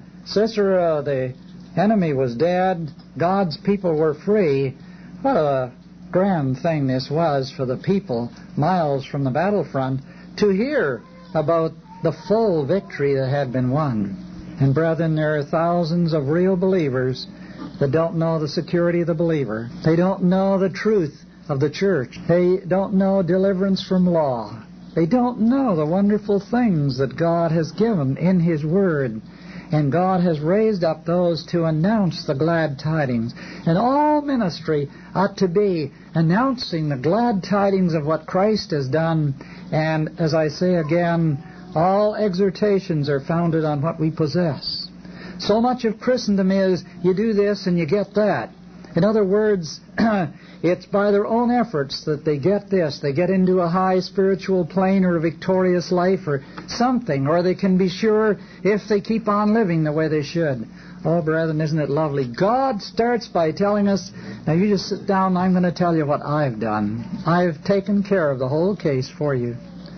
Sisera, the enemy, was dead, God's people were free, what a grand thing this was for the people miles from the battlefront to hear about the full victory that had been won. And brethren, there are thousands of real believers that don't know the security of the believer. They don't know the truth of the church. They don't know deliverance from law. They don't know the wonderful things that God has given in His Word. And God has raised up those to announce the glad tidings. And all ministry ought to be announcing the glad tidings of what Christ has done. And as I say again, all exhortations are founded on what we possess. So much of Christendom is, you do this and you get that. In other words, it's by their own efforts that they get this. They get into a high spiritual plane or a victorious life or something, or they can be sure if they keep on living the way they should. Oh, brethren, isn't it lovely? God starts by telling us, now you just sit down and I'm going to tell you what I've done. I've taken care of the whole case for you.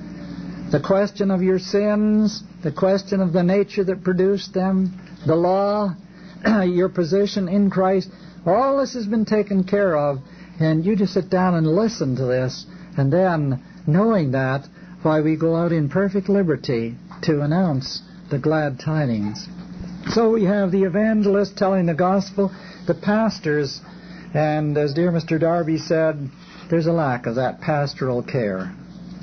The question of your sins, the question of the nature that produced them, the law, your position in Christ, all this has been taken care of, and you just sit down and listen to this, and then, knowing that, why we go out in perfect liberty to announce the glad tidings. So we have the evangelist telling the gospel, the pastors, and as dear Mr. Darby said, there's a lack of that pastoral care.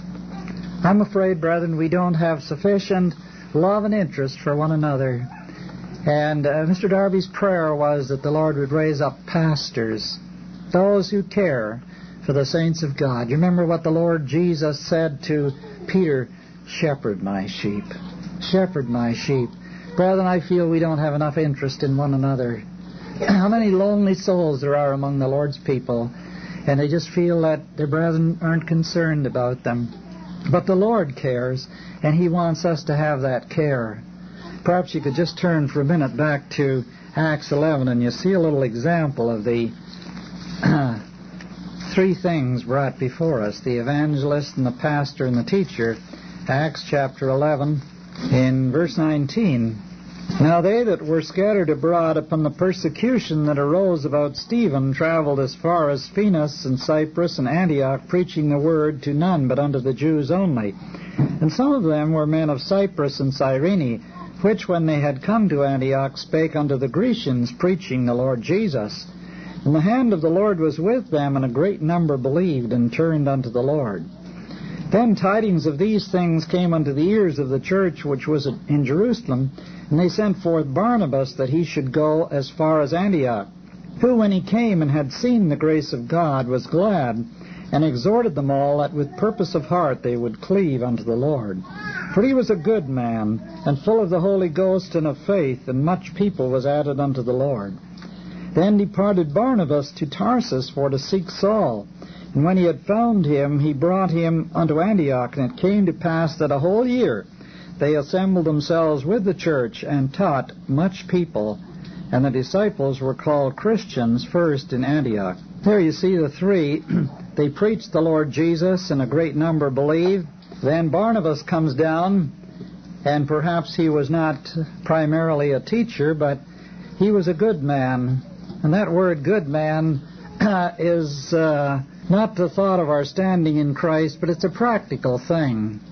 I'm afraid, brethren, we don't have sufficient love and interest for one another. And Mr. Darby's prayer was that the Lord would raise up pastors, those who care for the saints of God. You remember what the Lord Jesus said to Peter, shepherd my sheep. shepherd my sheep. Brethren, I feel we don't have enough interest in one another. How many lonely souls there are among the Lord's people, and they just feel that their brethren aren't concerned about them. But the Lord cares, and He wants us to have that care. Perhaps you could just turn for a minute back to Acts 11, and you see a little example of the three things brought before us, the evangelist and the pastor and the teacher. Acts chapter 11, in verse 19. Now they that were scattered abroad upon the persecution that arose about Stephen traveled as far as Phoenix and Cyprus and Antioch, preaching the word to none but unto the Jews only. And some of them were men of Cyprus and Cyrene, which when they had come to Antioch spake unto the Grecians, preaching the Lord Jesus. And the hand of the Lord was with them, and a great number believed and turned unto the Lord. Then tidings of these things came unto the ears of the church which was in Jerusalem, and they sent forth Barnabas that he should go as far as Antioch, who when he came and had seen the grace of God was glad, and exhorted them all that with purpose of heart they would cleave unto the Lord. For he was a good man, and full of the Holy Ghost and of faith, and much people was added unto the Lord. Then departed Barnabas to Tarsus for to seek Saul. And when he had found him, he brought him unto Antioch. And it came to pass that a whole year they assembled themselves with the church, and taught much people. And the disciples were called Christians first in Antioch. There you see the three. They preached the Lord Jesus, and a great number believed. Then Barnabas comes down, and perhaps he was not primarily a teacher, but he was a good man. And that word good man is not the thought of our standing in Christ, but it's a practical thing.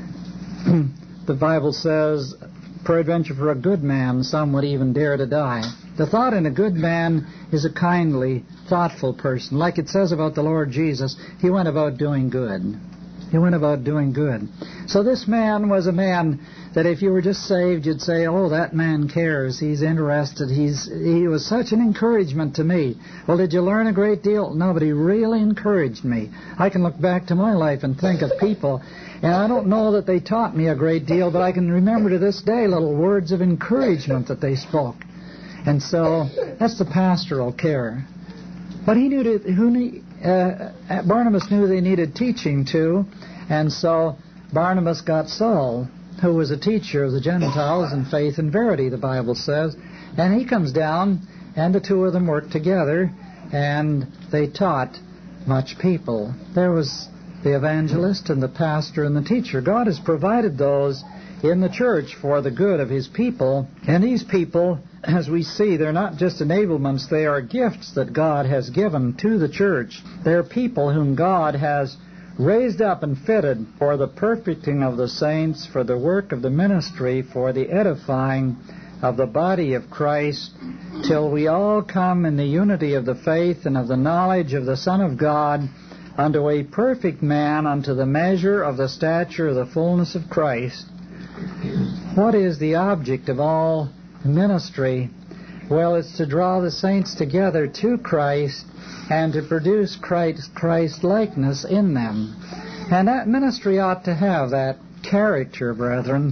The Bible says, peradventure for a good man some would even dare to die. The thought in a good man is a kindly, thoughtful person. Like it says about the Lord Jesus, he went about doing good. He went about doing good. So this man was a man that if you were just saved, you'd say, oh, that man cares. He's interested. He was such an encouragement to me. Well, did you learn a great deal? No, but he really encouraged me. I can look back to my life and think of people, and I don't know that they taught me a great deal, but I can remember to this day little words of encouragement that they spoke. And so that's the pastoral care. But he knew Barnabas knew they needed teaching too, and so Barnabas got Saul, who was a teacher of the Gentiles in faith and verity, the Bible says. And he comes down, and the two of them worked together, and they taught much people. There was the evangelist and the pastor and the teacher. God has provided those in the church for the good of His people. And these people, as we see, they're not just enablements, they are gifts that God has given to the church. They're people whom God has raised up and fitted for the perfecting of the saints, for the work of the ministry, for the edifying of the body of Christ, till we all come in the unity of the faith and of the knowledge of the Son of God, unto a perfect man, unto the measure of the stature of the fullness of Christ. What is the object of all ministry? Well, it's to draw the saints together to Christ and to produce Christ-likeness in them. And that ministry ought to have that character, brethren,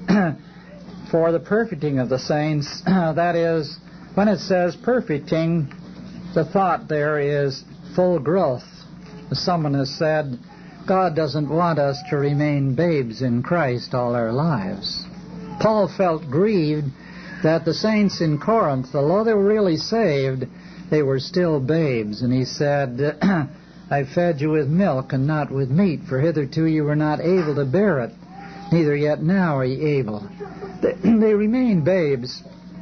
for the perfecting of the saints. That is, when it says perfecting, the thought there is full growth. As someone has said, God doesn't want us to remain babes in Christ all our lives. Paul felt grieved that the saints in Corinth, although they were really saved, they were still babes. And he said, I fed you with milk and not with meat, for hitherto you were not able to bear it, neither yet now are ye able. They remain babes.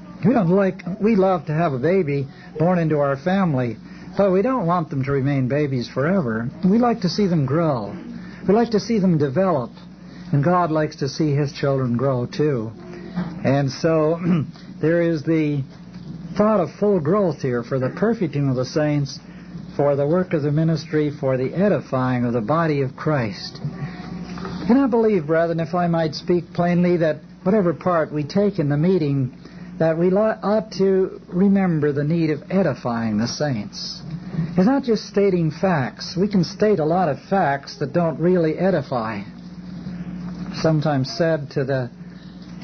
We love to have a baby born into our family, but we don't want them to remain babies forever. We like to see them grow. We like to see them develop. And God likes to see His children grow too. And so there is the thought of full growth here for the perfecting of the saints, for the work of the ministry, for the edifying of the body of Christ. And I believe, brethren, if I might speak plainly, that whatever part we take in the meeting, that we ought to remember the need of edifying the saints. It's not just stating facts. We can state a lot of facts that don't really edify. Sometimes said to the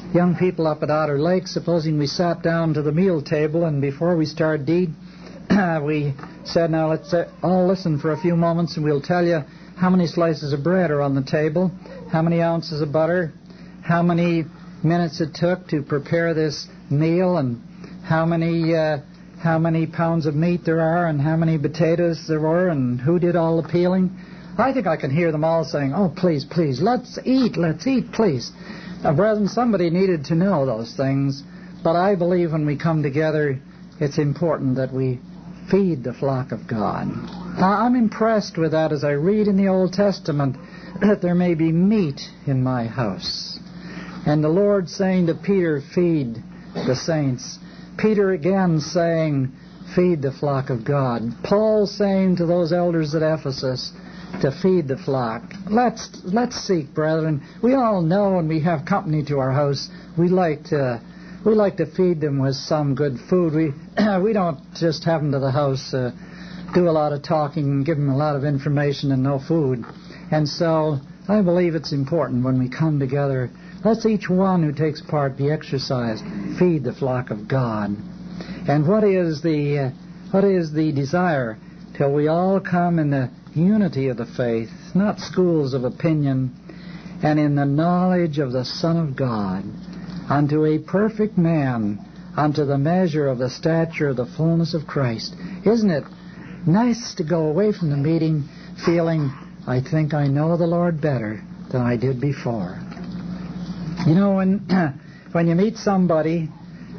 young people up at Otter Lake, supposing we sat down to the meal table, and before we started to eat, we said, now let's all listen for a few moments, and we'll tell you how many slices of bread are on the table, how many ounces of butter, how many minutes it took to prepare this meal, and how many pounds of meat there are, and how many potatoes there were, and who did all the peeling. I think I can hear them all saying, oh, please, please, let's eat, please. Now, brethren, somebody needed to know those things, but I believe when we come together, it's important that we feed the flock of God. Now, I'm impressed with that as I read in the Old Testament that there may be meat in my house. And the Lord saying to Peter, feed the saints. Peter again saying, feed the flock of God. Paul saying to those elders at Ephesus to feed the flock. Let's seek, brethren. We all know when we have company to our house, we like to feed them with some good food. We don't just have them to the house, do a lot of talking and give them a lot of information and no food. And so I believe it's important when we come together, let's each one who takes part be exercised, feed the flock of God. And what is the desire? Till we all come in the unity of the faith, not schools of opinion, and in the knowledge of the Son of God, unto a perfect man, unto the measure of the stature of the fullness of Christ. Isn't it nice to go away from the meeting feeling, I think I know the Lord better than I did before? You know, when you meet somebody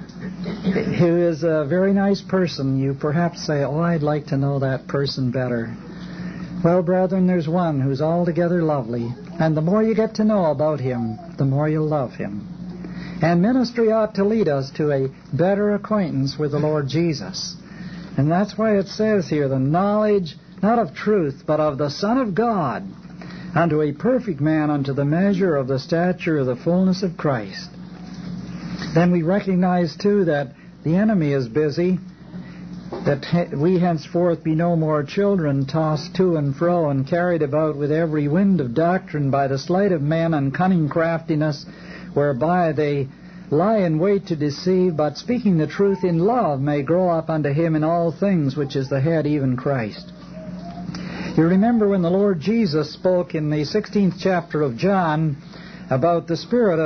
who is a very nice person, you perhaps say, oh, I'd like to know that person better. Well, brethren, there's one who's altogether lovely, and the more you get to know about him, the more you'll love him. And ministry ought to lead us to a better acquaintance with the Lord Jesus. And that's why it says here, the knowledge, not of truth, but of the Son of God, unto a perfect man, unto the measure of the stature of the fullness of Christ. Then we recognize, too, that the enemy is busy, that we henceforth be no more children, tossed to and fro and carried about with every wind of doctrine by the sleight of men and cunning craftiness, whereby they lie in wait to deceive, but speaking the truth in love may grow up unto him in all things, which is the head, even Christ. You remember when the Lord Jesus spoke in the 16th chapter of John about the Spirit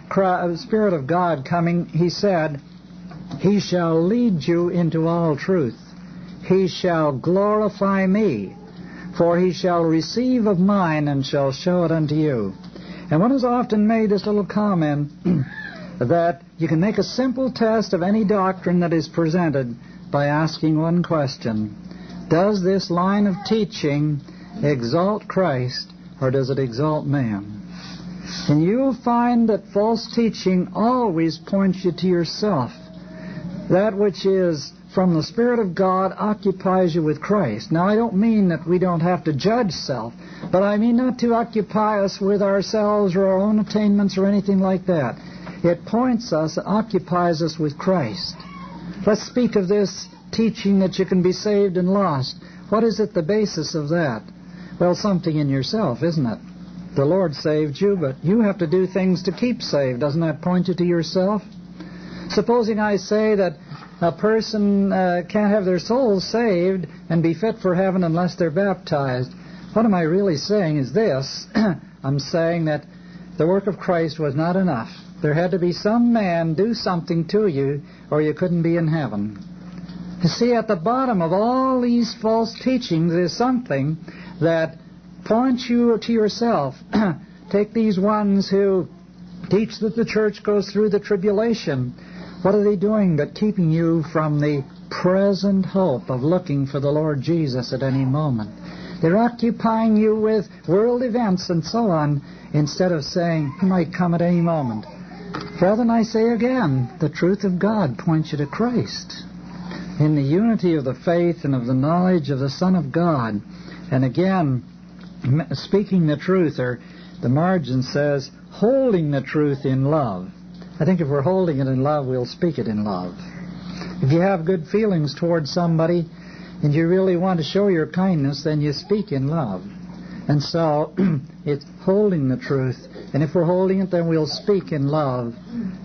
of God coming, he said, He shall lead you into all truth. He shall glorify me, for he shall receive of mine and shall show it unto you. And one has often made this little comment that you can make a simple test of any doctrine that is presented by asking one question. Does this line of teaching exalt Christ, or does it exalt man? And you'll find that false teaching always points you to yourself. That which is from the Spirit of God occupies you with Christ. Now, I don't mean that we don't have to judge self, but I mean not to occupy us with ourselves or our own attainments or anything like that. It points us, it occupies us with Christ. Let's speak of this teaching that you can be saved and lost. What is it, the basis of that? Well, something in yourself, isn't it? The Lord saved you, but you have to do things to keep saved. Doesn't that point you to yourself? Supposing I say that a person can't have their soul saved and be fit for heaven unless they're baptized, what am I really saying is this. I'm saying that the work of Christ was not enough. There had to be some man do something to you, or you couldn't be in heaven. You see, at the bottom of all these false teachings is something that points you to yourself. Take these ones who teach that the church goes through the tribulation. What are they doing but keeping you from the present hope of looking for the Lord Jesus at any moment? They're occupying you with world events and so on, instead of saying, He might come at any moment. Brethren, I say again, the truth of God points you to Christ. In the unity of the faith and of the knowledge of the Son of God. And again, speaking the truth, or the margin says, holding the truth in love. I think if we're holding it in love, we'll speak it in love. If you have good feelings towards somebody and you really want to show your kindness, then you speak in love. And so it's holding the truth. And if we're holding it, then we'll speak in love.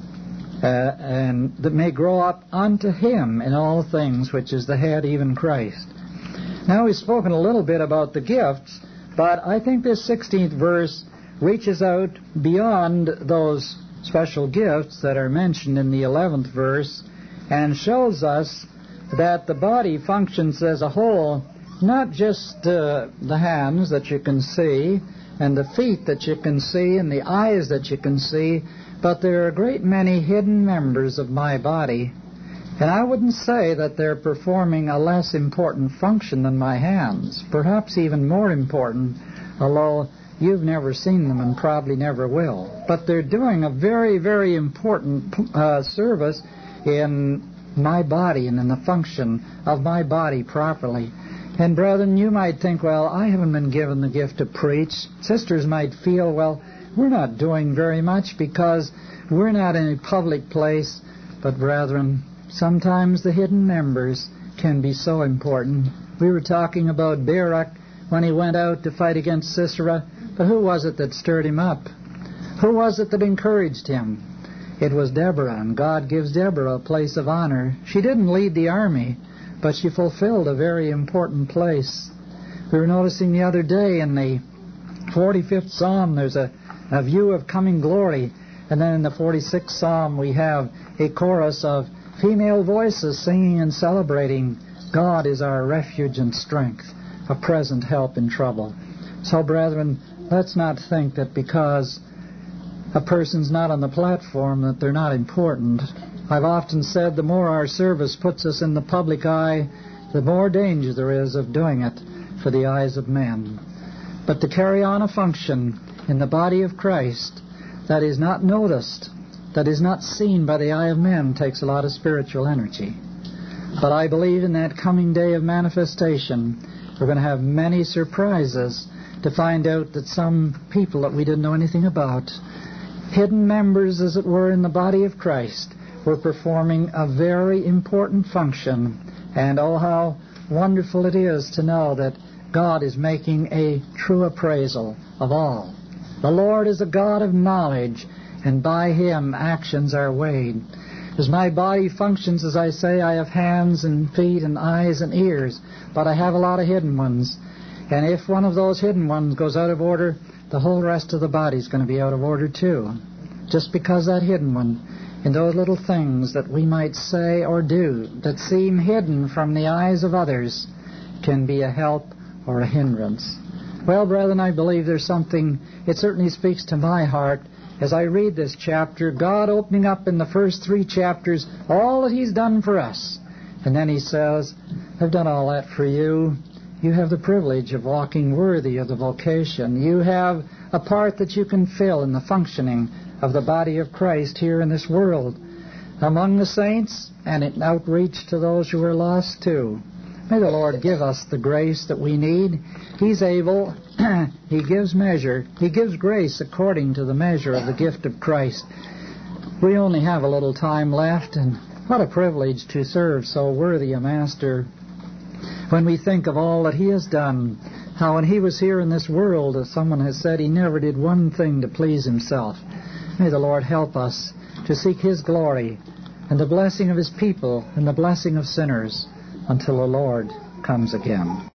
And that may grow up unto Him in all things, which is the head, even Christ. Now we've spoken a little bit about the gifts, but I think this 16th verse reaches out beyond those special gifts that are mentioned in the 11th verse and shows us that the body functions as a whole, not just the hands that you can see and the feet that you can see and the eyes that you can see, but there are a great many hidden members of my body. And I wouldn't say that they're performing a less important function than my hands, perhaps even more important, although you've never seen them and probably never will. But they're doing a very, very important service in my body and in the function of my body properly. And brethren, you might think, well, I haven't been given the gift to preach. Sisters might feel, well, we're not doing very much because we're not in a public place. But brethren, sometimes the hidden members can be so important. We were talking about Barak when he went out to fight against Sisera, but who was it that stirred him up? Who was it that encouraged him? It was Deborah, and God gives Deborah a place of honor. She didn't lead the army, but she fulfilled a very important place. We were noticing the other day in the 45th Psalm there's a view of coming glory, and then in the 46th Psalm we have a chorus of female voices singing and celebrating, God is our refuge and strength, a present help in trouble. So, brethren, let's not think that because a person's not on the platform that they're not important. I've often said the more our service puts us in the public eye, the more danger there is of doing it for the eyes of men. But to carry on a function in the body of Christ that is not noticed, that is not seen by the eye of men, takes a lot of spiritual energy. But I believe in that coming day of manifestation, we're going to have many surprises to find out that some people that we didn't know anything about, hidden members, as it were, in the body of Christ, were performing a very important function. And oh, how wonderful it is to know that God is making a true appraisal of all. The Lord is a God of knowledge, and by Him actions are weighed. As my body functions, as I say, I have hands and feet and eyes and ears, but I have a lot of hidden ones. And if one of those hidden ones goes out of order, the whole rest of the body is going to be out of order too. Just because that hidden one, in those little things that we might say or do that seem hidden from the eyes of others, can be a help or a hindrance. Well, brethren, I believe there's something, it certainly speaks to my heart as I read this chapter, God opening up in the first 3 chapters all that He's done for us. And then He says, I've done all that for you. You have the privilege of walking worthy of the vocation. You have a part that you can fill in the functioning of the body of Christ here in this world, among the saints, and in outreach to those who are lost too. May the Lord give us the grace that we need. He's able. He gives measure. He gives grace according to the measure of the gift of Christ. We only have a little time left, and what a privilege to serve so worthy a Master. When we think of all that He has done, how when He was here in this world, as someone has said, He never did one thing to please Himself. May the Lord help us to seek His glory and the blessing of His people and the blessing of sinners until the Lord comes again.